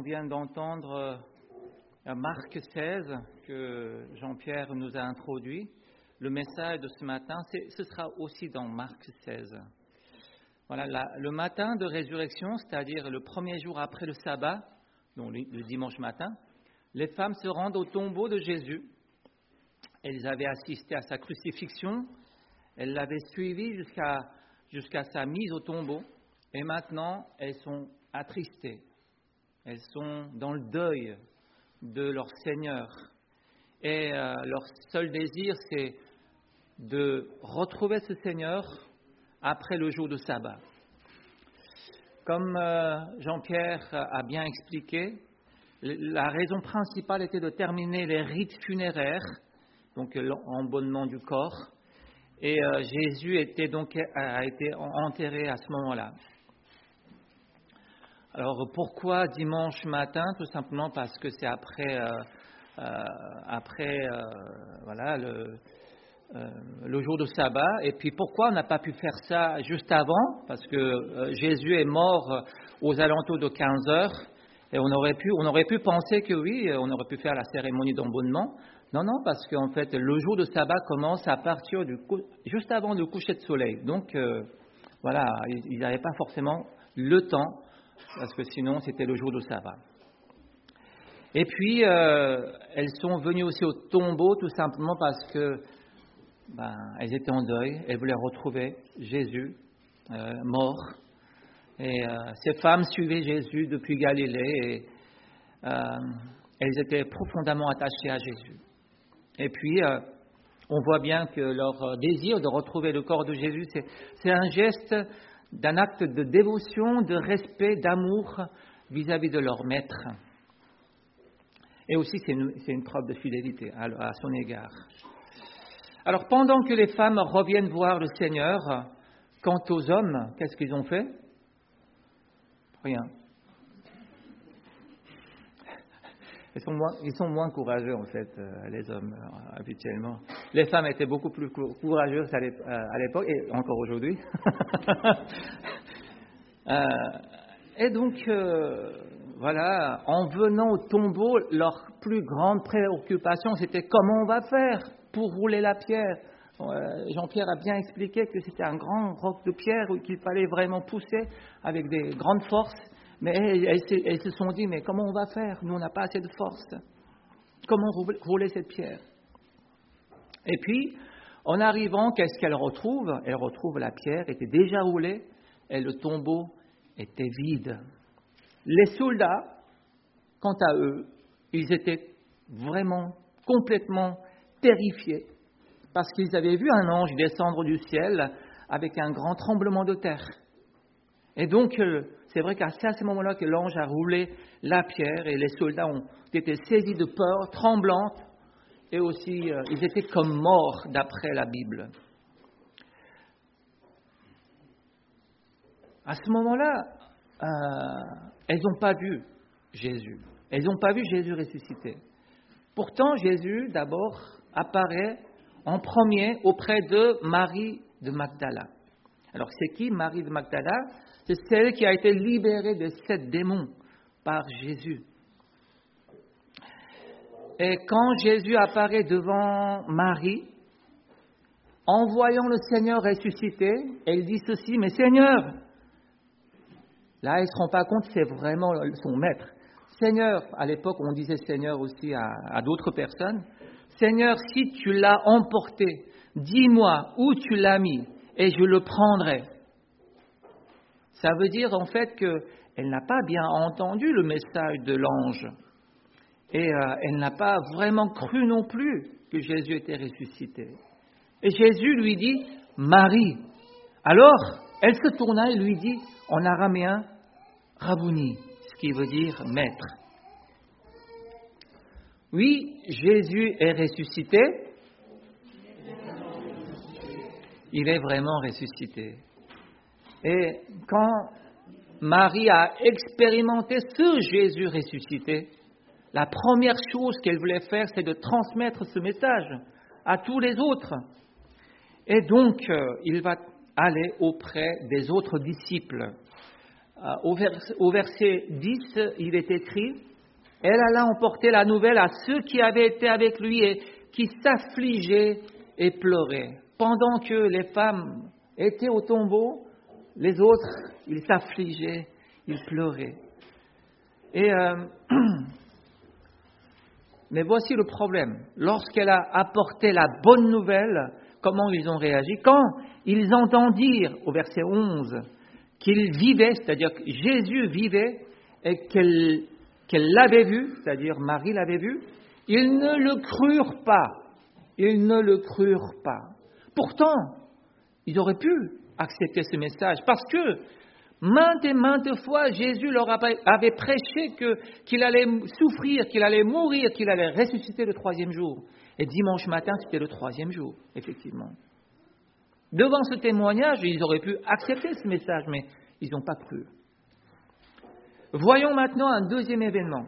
vient d'entendre Marc 16 que Jean-Pierre nous a introduit. Le message de ce matin, ce sera aussi dans Marc 16. Voilà, le matin de résurrection, c'est-à-dire le premier jour après le sabbat, donc le dimanche matin, les femmes se rendent au tombeau de Jésus. Elles avaient assisté à sa crucifixion, elles l'avaient suivi jusqu'à sa mise au tombeau, et maintenant elles sont attristées. Elles sont dans le deuil de leur Seigneur. Et leur seul désir, c'est de retrouver ce Seigneur après le jour de sabbat. Comme Jean-Pierre a bien expliqué, la raison principale était de terminer les rites funéraires, donc l'embaumement du corps, et Jésus a été enterré à ce moment-là. Alors pourquoi dimanche matin? Tout simplement parce que c'est après le jour de sabbat. Et puis pourquoi on n'a pas pu faire ça juste avant? Parce que Jésus est mort aux alentours de 15 heures et on aurait pu penser que oui, on aurait pu faire la cérémonie d'embaumement. Non, parce qu'en fait le jour de sabbat commence à partir juste avant le coucher de soleil. Donc ils n'avaient pas forcément le temps, parce que sinon c'était le jour de sabbat. Et puis elles sont venues aussi au tombeau tout simplement parce que elles étaient en deuil, elles voulaient retrouver Jésus mort. Et ces femmes suivaient Jésus depuis Galilée et elles étaient profondément attachées à Jésus. Et puis on voit bien que leur désir de retrouver le corps de Jésus, c'est un geste d'un acte de dévotion, de respect, d'amour vis-à-vis de leur maître. Et aussi, c'est une preuve de fidélité à son égard. Alors, pendant que les femmes reviennent voir le Seigneur, quant aux hommes, qu'est-ce qu'ils ont fait? Rien. Ils sont moins courageux, en fait, les hommes, habituellement. Les femmes étaient beaucoup plus courageuses à l'époque, et encore aujourd'hui. Et donc, en venant au tombeau, leur plus grande préoccupation, c'était comment on va faire pour rouler la pierre. Jean-Pierre a bien expliqué que c'était un grand roc de pierre qu'il fallait vraiment pousser avec des grandes forces. Mais elles se sont dit, mais comment on va faire? Nous, on n'a pas assez de force. Comment rouler cette pierre? Et puis, en arrivant, qu'est-ce qu'elles retrouvent? Elles retrouvent la pierre était déjà roulée et le tombeau était vide. Les soldats, quant à eux, ils étaient vraiment complètement terrifiés parce qu'ils avaient vu un ange descendre du ciel avec un grand tremblement de terre. Et donc, c'est vrai qu'à ce moment-là que l'ange a roulé la pierre et les soldats ont été saisis de peur, tremblantes, et aussi ils étaient comme morts d'après la Bible. À ce moment-là, elles n'ont pas vu Jésus. Elles n'ont pas vu Jésus ressuscité. Pourtant, Jésus, d'abord, apparaît en premier auprès de Marie de Magdala. Alors, c'est qui Marie de Magdala? C'est celle qui a été libérée de 7 démons par Jésus. Et quand Jésus apparaît devant Marie, en voyant le Seigneur ressuscité, elle dit ceci, mais Seigneur, là, elle ne se rend pas compte que c'est vraiment son maître. Seigneur, à l'époque, on disait Seigneur aussi à d'autres personnes. Seigneur, si tu l'as emporté, dis-moi où tu l'as mis et je le prendrai. Ça veut dire en fait qu'elle n'a pas bien entendu le message de l'ange. Et elle n'a pas vraiment cru non plus que Jésus était ressuscité. Et Jésus lui dit, Marie. Alors, elle se tourna et lui dit, en araméen, Rabouni, ce qui veut dire maître. Oui, Jésus est ressuscité. Il est vraiment ressuscité. Et quand Marie a expérimenté ce Jésus ressuscité, la première chose qu'elle voulait faire, c'est de transmettre ce message à tous les autres. Et donc, il va aller auprès des autres disciples au verset 10, il est écrit « Elle alla emporter la nouvelle à ceux qui avaient été avec lui et qui s'affligeaient et pleuraient. » Pendant que les femmes étaient au tombeau, les autres, ils s'affligeaient, ils pleuraient. Mais voici le problème. Lorsqu'elle a apporté la bonne nouvelle, comment ils ont réagi? Quand ils entendirent, au verset 11, qu'il vivait, c'est-à-dire que Jésus vivait, et qu'elle l'avait vu, c'est-à-dire Marie l'avait vu, ils ne le crurent pas. Ils ne le crurent pas. Pourtant, ils auraient pu accepter ce message, parce que maintes et maintes fois, Jésus leur avait prêché qu'il allait souffrir, qu'il allait mourir, qu'il allait ressusciter le 3e jour. Et dimanche matin, c'était le 3e jour, effectivement. Devant ce témoignage, ils auraient pu accepter ce message, mais ils n'ont pas cru. Voyons maintenant un deuxième événement.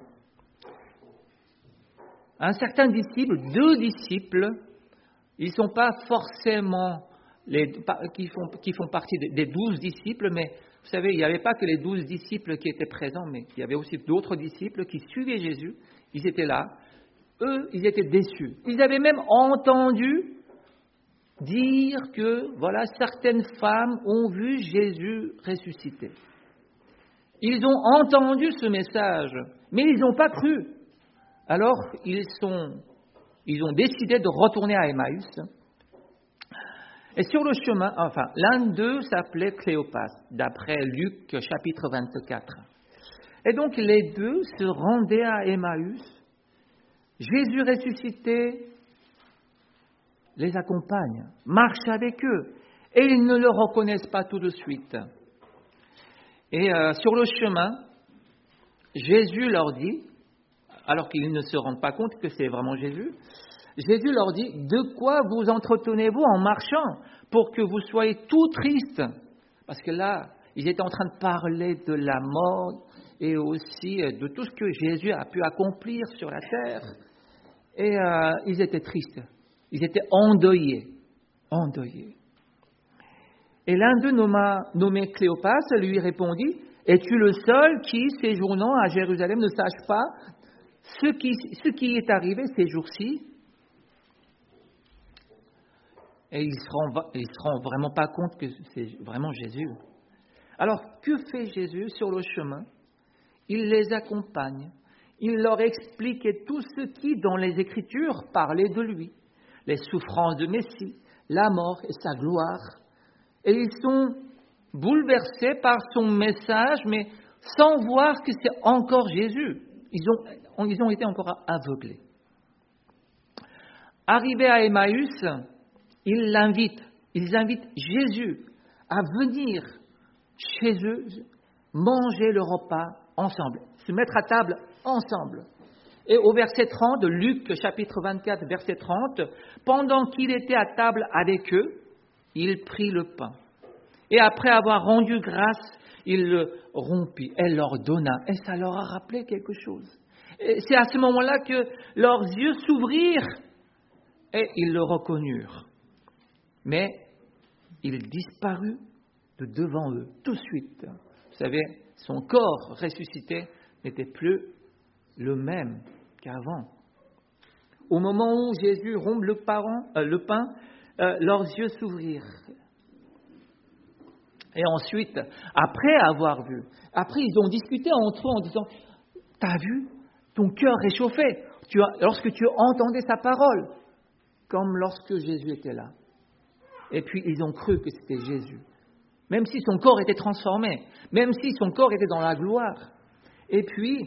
Un certain disciple, 2 disciples, ils ne sont pas forcément qui font partie des 12 disciples, mais vous savez, il n'y avait pas que les 12 disciples qui étaient présents, mais il y avait aussi d'autres disciples qui suivaient Jésus. Ils étaient là. Eux, ils étaient déçus. Ils avaient même entendu dire que, voilà, certaines femmes ont vu Jésus ressusciter. Ils ont entendu ce message, mais ils n'ont pas cru. Alors, ils ont décidé de retourner à Emmaüs. Et sur le chemin, l'un d'eux s'appelait Cléopas, d'après Luc chapitre 24. Et donc les 2 se rendaient à Emmaüs. Jésus ressuscité les accompagne, marche avec eux, et ils ne le reconnaissent pas tout de suite. Et sur le chemin, Jésus leur dit, alors qu'ils ne se rendent pas compte que c'est vraiment Jésus, Jésus leur dit, « De quoi vous entretenez-vous en marchant pour que vous soyez tout tristes ?» Parce que là, ils étaient en train de parler de la mort et aussi de tout ce que Jésus a pu accomplir sur la terre. Et ils étaient tristes, ils étaient endeuillés. Et l'un d'eux, nommé Cléopas, lui répondit, « Es-tu le seul qui, séjournant à Jérusalem, ne sache pas ce qui est arrivé ces jours-ci ?» Et ils ne se rendent vraiment pas compte que c'est vraiment Jésus. Alors, que fait Jésus sur le chemin? Il les accompagne. Il leur explique tout ce qui, dans les Écritures, parlait de lui. Les souffrances de Messie, la mort et sa gloire. Et ils sont bouleversés par son message, mais sans voir que c'est encore Jésus. Ils ont été encore aveuglés. Arrivés à Emmaüs, ils invitent Jésus à venir chez eux, manger le repas ensemble, se mettre à table ensemble. Et au verset 30, de Luc chapitre 24, verset 30, pendant qu'il était à table avec eux, il prit le pain. Et après avoir rendu grâce, il le rompit et leur donna. Et ça leur a rappelé quelque chose. Et c'est à ce moment-là que leurs yeux s'ouvrirent et ils le reconnurent. Mais il disparut de devant eux, tout de suite. Vous savez, son corps ressuscité n'était plus le même qu'avant. Au moment où Jésus rompt le pain, leurs yeux s'ouvrirent. Et ensuite, après ils ont discuté entre eux en disant, « T'as vu, ton cœur réchauffait lorsque tu entendais sa parole, comme lorsque Jésus était là. » Et puis, ils ont cru que c'était Jésus. Même si son corps était transformé, même si son corps était dans la gloire. Et puis,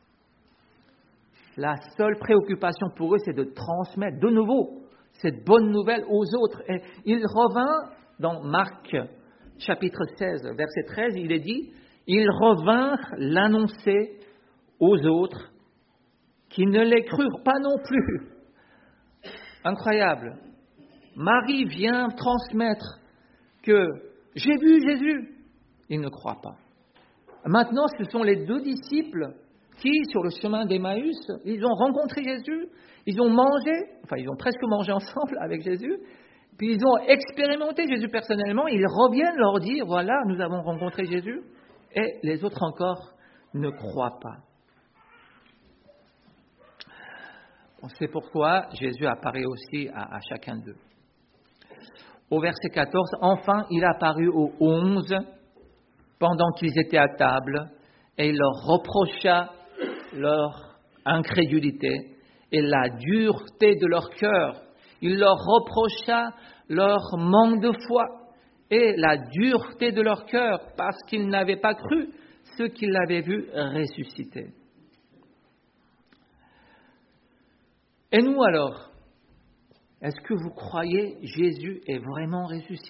la seule préoccupation pour eux, c'est de transmettre de nouveau cette bonne nouvelle aux autres. Et il revint dans Marc, chapitre 16, verset 13, il est dit, « Ils revinrent l'annoncer aux autres qui ne les crurent pas non plus. » Incroyable. Marie vient transmettre que « J'ai vu Jésus !» Ils ne croient pas. Maintenant, ce sont les 2 disciples qui, sur le chemin d'Emmaüs, ils ont rencontré Jésus, ils ont presque mangé ensemble avec Jésus, puis ils ont expérimenté Jésus personnellement, ils reviennent leur dire, voilà, nous avons rencontré Jésus. et les autres encore ne croient pas. C'est pourquoi Jésus apparaît aussi à chacun d'eux. Au verset 14, enfin il apparut aux 11 pendant qu'ils étaient à table et il leur reprocha leur incrédulité et la dureté de leur cœur. Il leur reprocha leur manque de foi et la dureté de leur cœur parce qu'ils n'avaient pas cru ceux qui l'avaient vu ressusciter. Et nous alors, est-ce que vous croyez Jésus est vraiment ressuscité ?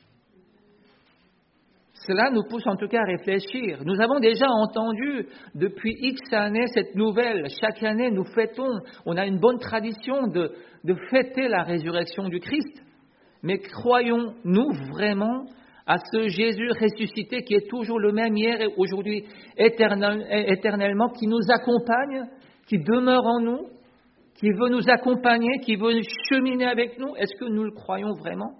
Cela nous pousse en tout cas à réfléchir. Nous avons déjà entendu depuis X années cette nouvelle. Chaque année, nous fêtons, on a une bonne tradition de fêter la résurrection du Christ. Mais croyons-nous vraiment à ce Jésus ressuscité qui est toujours le même hier et aujourd'hui éternellement, qui nous accompagne, qui demeure en nous, qui veut nous accompagner, qui veut cheminer avec nous? Est-ce que nous le croyons vraiment?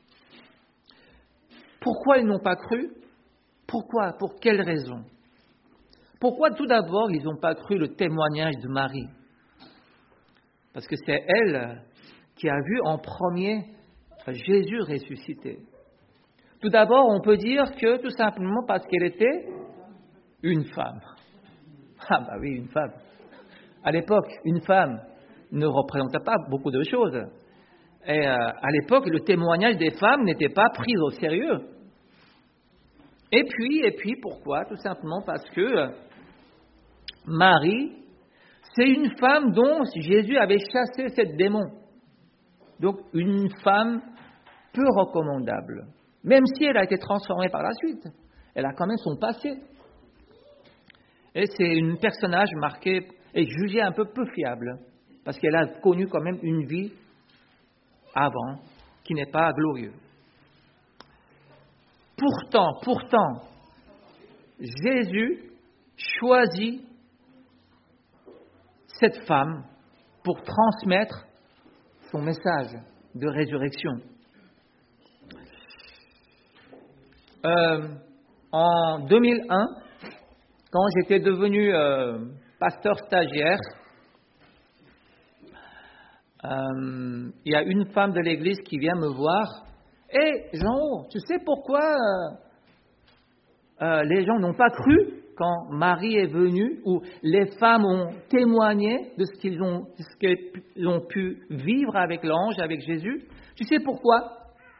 Pourquoi ils n'ont pas cru? Pourquoi? Pour quelles raisons? Pourquoi tout d'abord ils n'ont pas cru le témoignage de Marie? Parce que c'est elle qui a vu en premier Jésus ressuscité. Tout d'abord, on peut dire que tout simplement parce qu'elle était une femme. Ah bah oui, une femme. À l'époque, une femme ne représentait pas beaucoup de choses. Et à l'époque, le témoignage des femmes n'était pas pris au sérieux. Et puis, pourquoi? Tout simplement parce que Marie, c'est une femme dont Jésus avait chassé cette démon. Donc, une femme peu recommandable. Même si elle a été transformée par la suite. Elle a quand même son passé. Et c'est un personnage marqué et jugé un peu fiable. Parce qu'elle a connu quand même une vie avant qui n'est pas glorieuse. Pourtant, Jésus choisit cette femme pour transmettre son message de résurrection. En 2001, quand j'étais devenu pasteur stagiaire, il y a une femme de l'église qui vient me voir. « Hé, Jean, tu sais pourquoi les gens n'ont pas cru quand Marie est venue, ou les femmes ont témoigné de ce qu'ils ont pu vivre avec l'ange, avec Jésus? Tu sais pourquoi?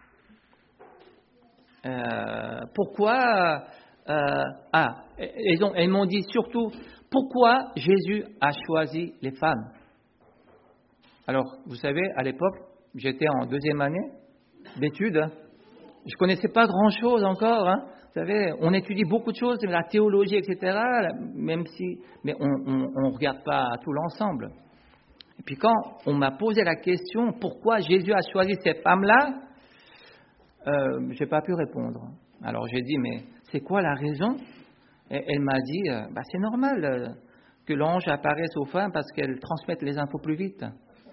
Elles m'ont dit surtout, pourquoi Jésus a choisi les femmes? Alors, vous savez, à l'époque, j'étais en 2e année d'études. Je ne connaissais pas grand-chose encore. Vous savez, on étudie beaucoup de choses, la théologie, etc., mais on ne regarde pas tout l'ensemble. Et puis quand on m'a posé la question, pourquoi Jésus a choisi ces femmes-là, je n'ai pas pu répondre. Alors j'ai dit, mais c'est quoi la raison? Et elle m'a dit, c'est normal que l'ange apparaisse aux femmes parce qu'elles transmettent les infos plus vite.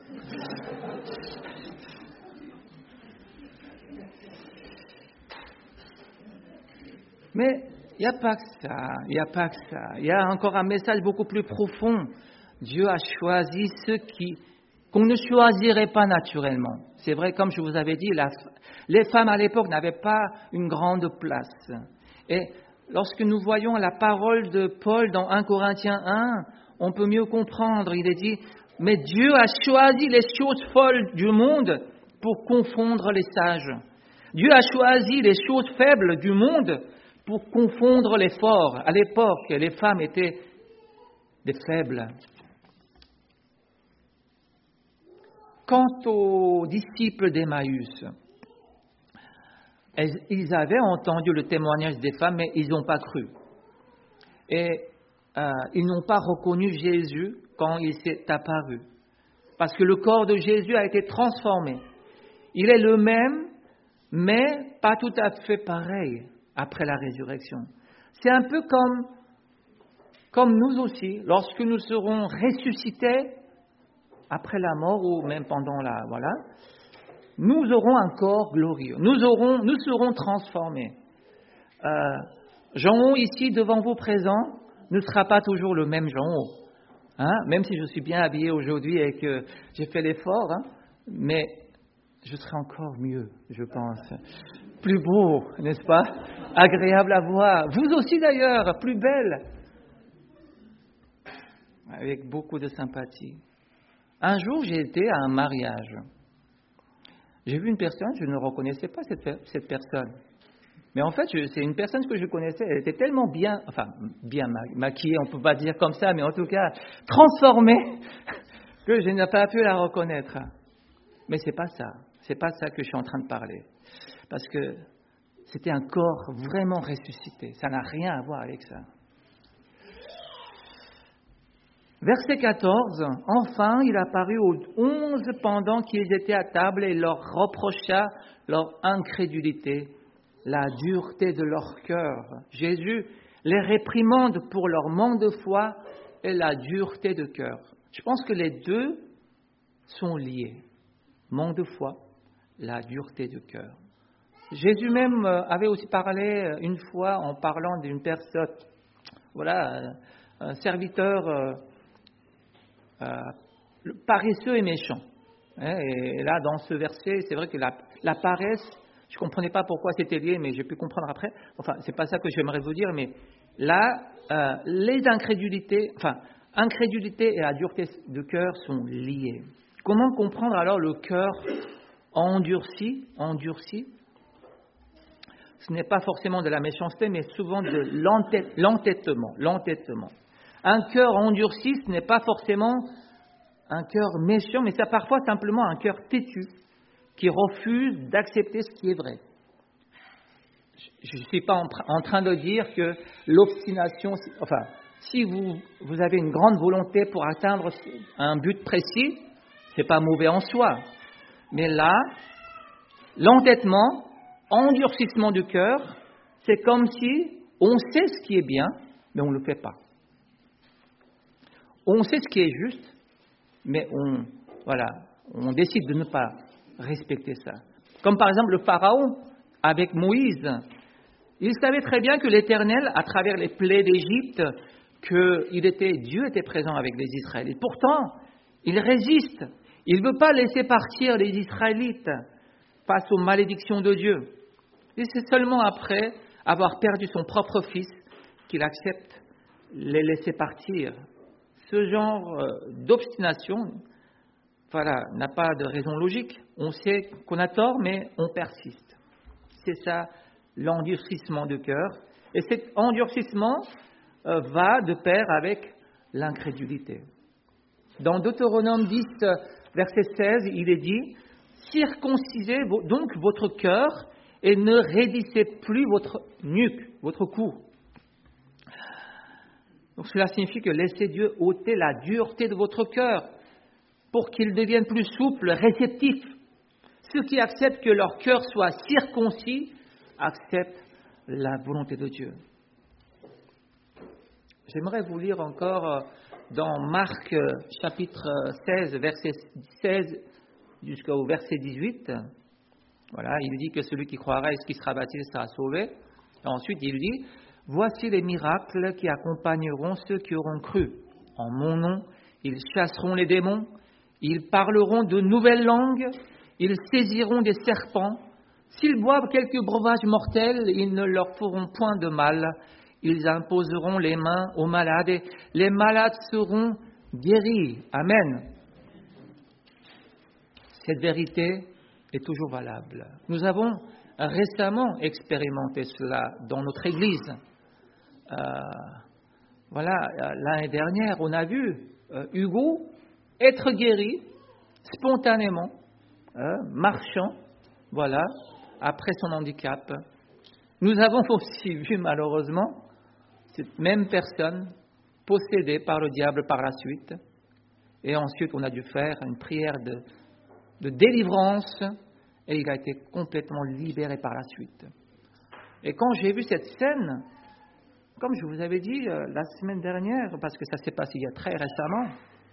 Mais il n'y a pas que ça. Il y a encore un message beaucoup plus profond. Dieu a choisi ceux qu'on ne choisirait pas naturellement. C'est vrai, comme je vous avais dit, les femmes à l'époque n'avaient pas une grande place. Et lorsque nous voyons la parole de Paul dans 1 Corinthiens 1, on peut mieux comprendre. Il est dit, mais Dieu a choisi les choses folles du monde pour confondre les sages. Dieu a choisi les choses faibles du monde pour confondre les forts. À l'époque, les femmes étaient des faibles. Quant aux disciples d'Emmaüs, ils avaient entendu le témoignage des femmes, mais ils n'ont pas cru. Et ils n'ont pas reconnu Jésus quand il s'est apparu. Parce que le corps de Jésus a été transformé. Il est le même, mais pas tout à fait pareil après la résurrection. C'est un peu comme nous aussi, lorsque nous serons ressuscités après la mort ou même pendant nous aurons un corps glorieux. Nous serons transformés. Jean-O, ici, devant vous présent, ne sera pas toujours le même Jean-O. Hein? Même si je suis bien habillé aujourd'hui et que j'ai fait l'effort, hein? Mais je serai encore mieux, je pense. Plus beau, n'est-ce pas? Agréable à voir. Vous aussi d'ailleurs, plus belle. Avec beaucoup de sympathie. Un jour, j'ai été à un mariage. J'ai vu une personne, je ne reconnaissais pas cette personne. Mais en fait, c'est une personne que je connaissais. Elle était tellement bien maquillée, on ne peut pas dire comme ça, mais en tout cas transformée, que je n'ai pas pu la reconnaître. Mais c'est pas ça que je suis en train de parler. Parce que c'était un corps vraiment ressuscité. Ça n'a rien à voir avec ça. Verset 14, enfin il apparut aux 11 pendant qu'ils étaient à table et leur reprocha leur incrédulité, la dureté de leur cœur. Jésus les réprimande pour leur manque de foi et la dureté de cœur. Je pense que les deux sont liés. Manque de foi, la dureté de cœur. Jésus même avait aussi parlé une fois en parlant d'une personne, un serviteur paresseux et méchant. Et là, dans ce verset, c'est vrai que la paresse, je ne comprenais pas pourquoi c'était lié, mais j'ai pu comprendre après. Enfin, c'est pas ça que j'aimerais vous dire, mais là, les incrédulités et la dureté de cœur sont liées. Comment comprendre alors le cœur endurci? Ce n'est pas forcément de la méchanceté, mais souvent de l'entêtement. Un cœur endurci, ce n'est pas forcément un cœur méchant, mais c'est parfois simplement un cœur têtu qui refuse d'accepter ce qui est vrai. Je ne suis pas en train de dire que l'obstination, si vous avez une grande volonté pour atteindre un but précis, ce n'est pas mauvais en soi. Mais là, l'entêtement, endurcissement du cœur, c'est comme si on sait ce qui est bien, mais on ne le fait pas. On sait ce qui est juste, mais on décide de ne pas respecter ça. Comme par exemple le Pharaon avec Moïse. Il savait très bien que l'Éternel, à travers les plaies d'Égypte, Dieu était présent avec les Israélites. Pourtant, il résiste. Il ne veut pas laisser partir les Israélites face aux malédictions de Dieu. Et c'est seulement après avoir perdu son propre fils qu'il accepte les laisser partir. Ce genre d'obstination, n'a pas de raison logique. On sait qu'on a tort, mais on persiste. C'est ça, l'endurcissement de cœur. Et cet endurcissement va de pair avec l'incrédulité. Dans Deutéronome 10, verset 16, il est dit « Circoncisez donc votre cœur et ne raidissez plus votre nuque, votre cou. » Donc cela signifie que laissez Dieu ôter la dureté de votre cœur pour qu'il devienne plus souple, réceptif. Ceux qui acceptent que leur cœur soit circoncis acceptent la volonté de Dieu. J'aimerais vous lire encore dans Marc chapitre 16, verset 16 jusqu'au verset 18. Voilà, il dit que celui qui croira et qui sera baptisé sera sauvé. Et ensuite, il dit « Voici les miracles qui accompagneront ceux qui auront cru. En mon nom, ils chasseront les démons, ils parleront de nouvelles langues, ils saisiront des serpents. S'ils boivent quelques breuvages mortels, ils ne leur feront point de mal. Ils imposeront les mains aux malades et les malades seront guéris. » Amen. Cette vérité est toujours valable. Nous avons récemment expérimenté cela dans notre Église. L'année dernière, on a vu Hugo être guéri spontanément, marchant, après son handicap. Nous avons aussi vu malheureusement cette même personne possédée par le diable par la suite. Et ensuite, on a dû faire une prière de délivrance et il a été complètement libéré par la suite. Et quand j'ai vu cette scène, comme je vous avais dit la semaine dernière, parce que ça s'est passé il y a très récemment,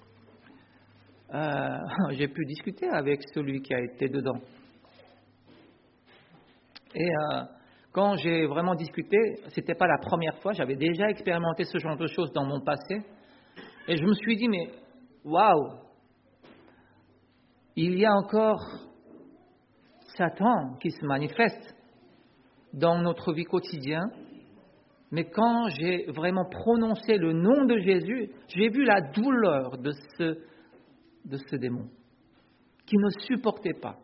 j'ai pu discuter avec celui qui a été dedans. Et quand j'ai vraiment discuté, c'était pas la première fois, j'avais déjà expérimenté ce genre de choses dans mon passé, et je me suis dit, mais waouh, il y a encore Satan qui se manifeste dans notre vie quotidienne, mais quand j'ai vraiment prononcé le nom de Jésus, j'ai vu la douleur de ce démon qui ne supportait pas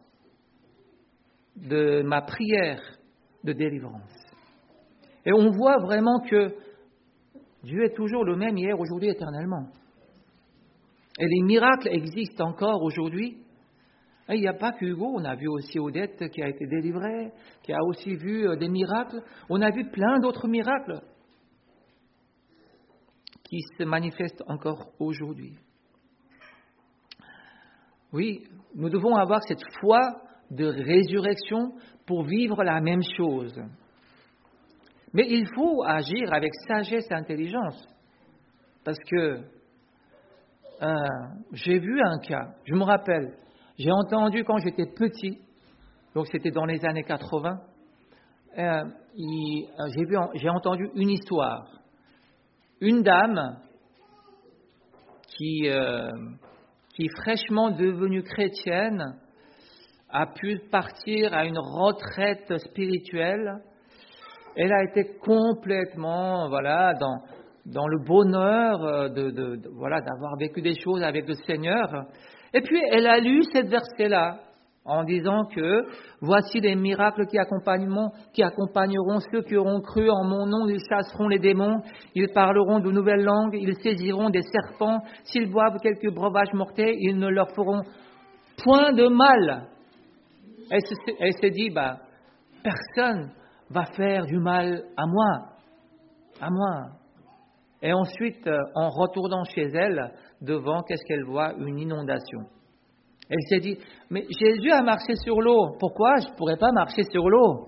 de ma prière de délivrance. Et on voit vraiment que Dieu est toujours le même hier, aujourd'hui, éternellement. Et les miracles existent encore aujourd'hui. Et il n'y a pas qu'Hugo, on a vu aussi Odette qui a été délivrée, qui a aussi vu des miracles. On a vu plein d'autres miracles qui se manifestent encore aujourd'hui. Oui, nous devons avoir cette foi de résurrection pour vivre la même chose. Mais il faut agir avec sagesse et intelligence. Parce que j'ai vu un cas, je me rappelle, j'ai entendu quand j'étais petit, donc c'était dans les années 80, j'ai entendu une histoire. Une dame qui est fraîchement devenue chrétienne a pu partir à une retraite spirituelle. Elle a été complètement dans le bonheur d'avoir vécu des choses avec le Seigneur. Et puis elle a lu cette verset-là en disant que voici les miracles qui accompagneront ceux qui auront cru en mon nom. Ils chasseront les démons, ils parleront de nouvelles langues, ils saisiront des serpents. S'ils boivent quelques breuvages mortels, ils ne leur feront point de mal. Elle s'est dit, personne va faire du mal à moi. Et ensuite, en retournant chez elle, devant, qu'est-ce qu'elle voit? Une inondation. Elle s'est dit, mais Jésus a marché sur l'eau, pourquoi je ne pourrais pas marcher sur l'eau?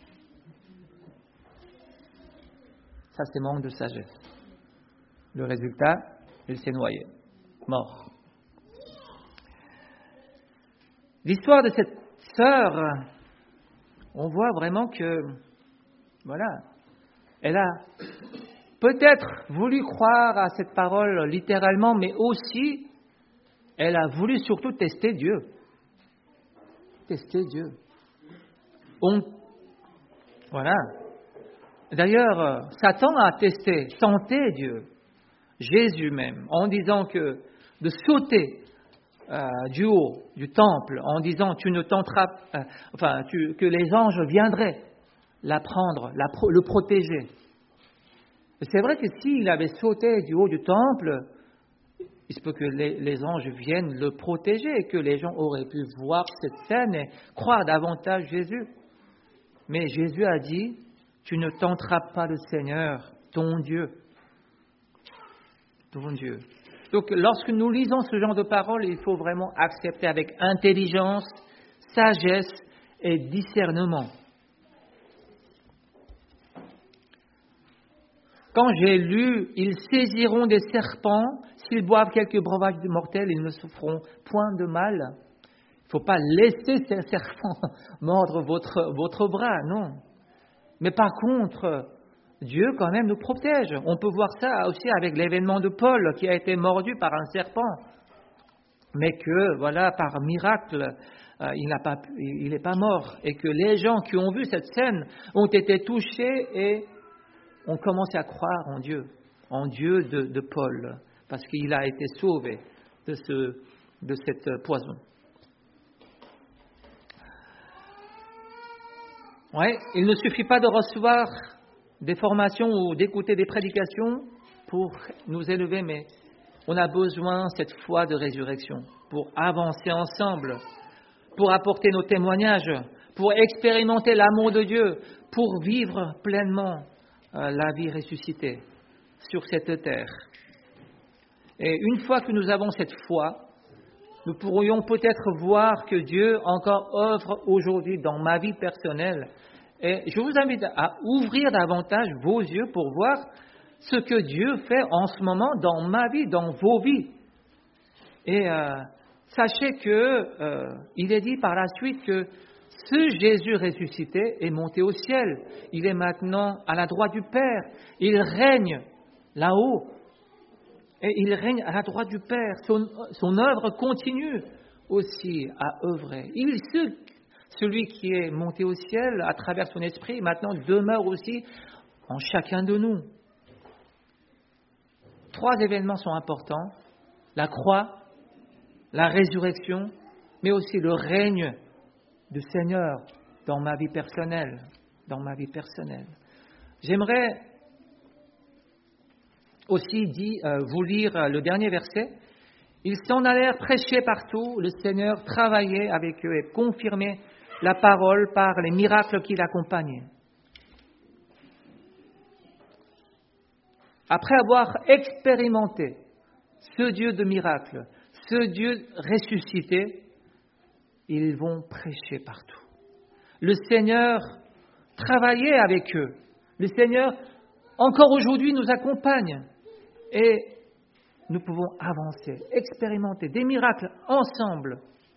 Ça, c'est manque de sagesse. Le résultat, elle s'est noyée, mort. L'histoire de cette sœur, on voit vraiment que, elle a peut-être voulu croire à cette parole littéralement, mais aussi, elle a voulu surtout tester Dieu. Tester Dieu. D'ailleurs, Satan a tenté Dieu, Jésus même, en disant que de sauter du haut du temple, en disant tu ne tenteras, que les anges viendraient la prendre, le protéger. C'est vrai que s'il avait sauté du haut du temple, il se peut que les anges viennent le protéger et que les gens auraient pu voir cette scène et croire davantage Jésus. Mais Jésus a dit, tu ne tenteras pas le Seigneur, ton Dieu. Ton Dieu. Donc, lorsque nous lisons ce genre de paroles, il faut vraiment accepter avec intelligence, sagesse et discernement. Quand j'ai lu « Ils saisiront des serpents, s'ils boivent quelques breuvages mortels, ils ne se feront point de mal », il ne faut pas laisser ces serpents mordre votre bras, non. Mais par contre, Dieu quand même nous protège. On peut voir ça aussi avec l'événement de Paul qui a été mordu par un serpent. Mais que, par miracle, il n'est pas mort. Et que les gens qui ont vu cette scène ont été touchés et ont commencé à croire en Dieu de Paul, parce qu'il a été sauvé de cette poison. Ouais, il ne suffit pas de recevoir des formations ou d'écouter des prédications pour nous élever, mais on a besoin cette foi de résurrection pour avancer ensemble, pour apporter nos témoignages, pour expérimenter l'amour de Dieu, pour vivre pleinement la vie ressuscitée sur cette terre. Et une fois que nous avons cette foi, nous pourrions peut-être voir que Dieu encore œuvre aujourd'hui dans ma vie personnelle. Et je vous invite à ouvrir davantage vos yeux pour voir ce que Dieu fait en ce moment dans ma vie, dans vos vies. Et sachez que il est dit par la suite que Ce Jésus ressuscité est monté au ciel. Il est maintenant à la droite du Père. Il règne là-haut. Et il règne à la droite du Père. Son œuvre continue aussi à œuvrer. Celui qui est monté au ciel à travers son esprit, maintenant demeure aussi en chacun de nous. 3 événements sont importants. La croix, la résurrection, mais aussi le règne du Seigneur dans ma vie personnelle. J'aimerais aussi vous lire le dernier verset. Ils s'en allèrent prêcher partout. Le Seigneur travaillait avec eux et confirmait la parole par les miracles qui l'accompagnaient. Après avoir expérimenté ce Dieu de miracles, ce Dieu ressuscité, ils vont prêcher partout. Le Seigneur travaillait avec eux. Le Seigneur, encore aujourd'hui, nous accompagne. Et nous pouvons avancer, expérimenter des miracles ensemble.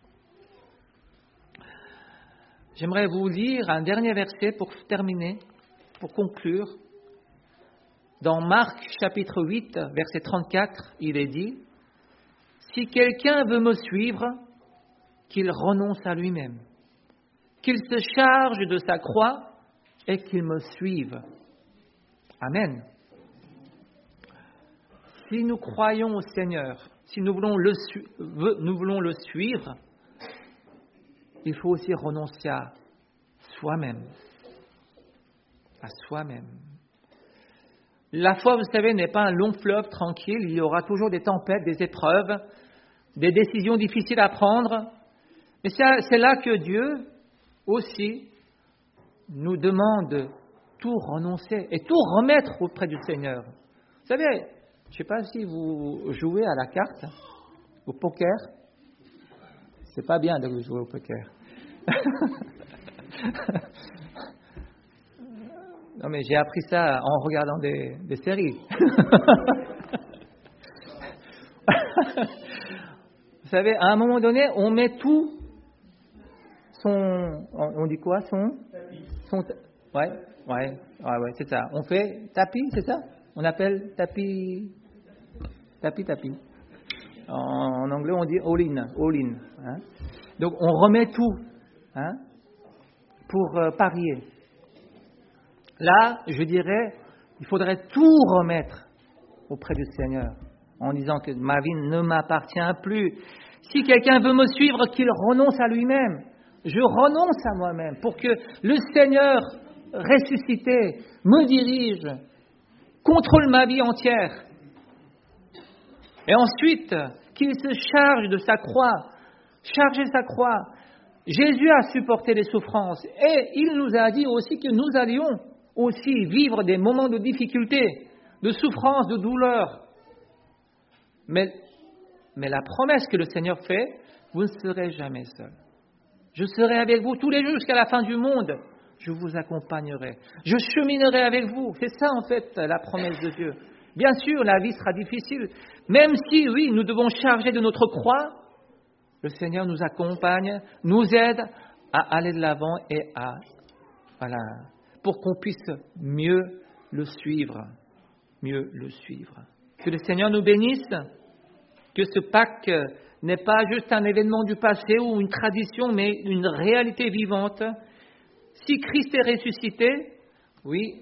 J'aimerais vous lire un dernier verset pour terminer, pour conclure. Dans Marc chapitre 8, verset 34, il est dit « Si quelqu'un veut me suivre, qu'il renonce à lui-même, qu'il se charge de sa croix et qu'il me suive. » Amen. Si nous croyons au Seigneur, si nous voulons le suivre, il faut aussi renoncer à soi-même. À soi-même. La foi, vous savez, n'est pas un long fleuve tranquille. Il y aura toujours des tempêtes, des épreuves, des décisions difficiles à prendre. Mais c'est là que Dieu aussi nous demande tout renoncer et tout remettre auprès du Seigneur. Vous savez, je ne sais pas si vous jouez à la carte, au poker. C'est pas bien de jouer au poker. Non, mais j'ai appris ça en regardant des séries. Vous savez, à un moment donné, on met tout on dit quoi ouais, c'est ça. On fait tapis, c'est ça? On appelle tapis. En anglais, on dit all-in. Hein? Donc, on remet tout pour parier. Là, je dirais, il faudrait tout remettre auprès du Seigneur en disant que ma vie ne m'appartient plus. Si quelqu'un veut me suivre, qu'il renonce à lui-même. Je renonce à moi-même pour que le Seigneur ressuscité me dirige, contrôle ma vie entière. Et ensuite, qu'il se charge de sa croix. Charger sa croix. Jésus a supporté les souffrances et il nous a dit aussi que nous allions aussi vivre des moments de difficulté, de souffrance, de douleur. Mais la promesse que le Seigneur fait, vous ne serez jamais seul. Je serai avec vous tous les jours jusqu'à la fin du monde. Je vous accompagnerai. Je cheminerai avec vous. C'est ça en fait la promesse de Dieu. Bien sûr, la vie sera difficile. Même si, oui, nous devons charger de notre croix, le Seigneur nous accompagne, nous aide à aller de l'avant et pour qu'on puisse mieux le suivre. Que le Seigneur nous bénisse, que ce Pâques n'est pas juste un événement du passé ou une tradition, mais une réalité vivante. Si Christ est ressuscité, oui,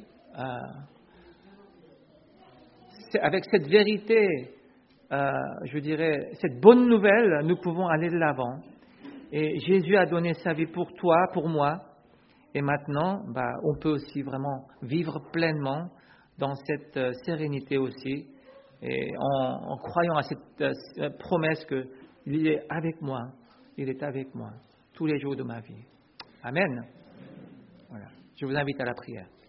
avec cette vérité, je dirais, cette bonne nouvelle, nous pouvons aller de l'avant. Et Jésus a donné sa vie pour toi, pour moi. Et maintenant, on peut aussi vraiment vivre pleinement dans cette sérénité aussi. Et en croyant à cette promesse qu'il est avec moi. Il est avec moi tous les jours de ma vie. Amen. Voilà. Je vous invite à la prière.